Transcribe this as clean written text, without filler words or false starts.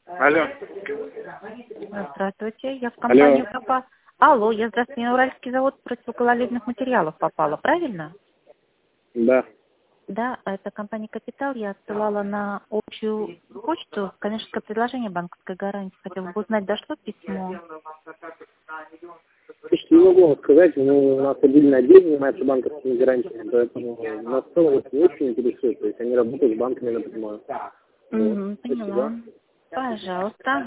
Алло. Здравствуйте, я в компанию попала. Алло, я здравствуйте, на Уральский завод противогололедных материалов попала, правильно? Да. Да, это компания «Капитал». Я отсылала на общую почту коммерческое предложение банковской гарантии. Хотела бы узнать, дошло письмо? Слушайте, не могу вам сказать, но у нас отдельный отдел занимается банковскими гарантиями, поэтому нас в целом это не очень интересует. То есть они работают с банками напрямую. Поняла. Пожалуйста.